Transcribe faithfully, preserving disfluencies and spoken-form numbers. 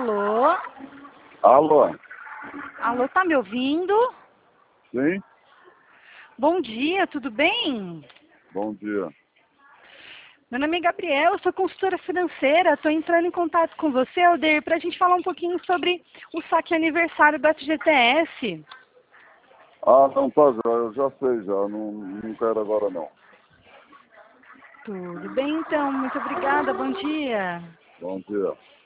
Alô? Alô? Alô, tá me ouvindo? Sim? Bom dia, tudo bem? Bom dia. Meu nome é Gabriela, sou consultora financeira. Estou entrando em contato com você, Alder, para a gente falar um pouquinho sobre o saque aniversário do F G T S. Ah, não, tá já, eu já sei já, não, não quero agora não. Tudo bem, então. Muito obrigada. Bom dia. Bom dia.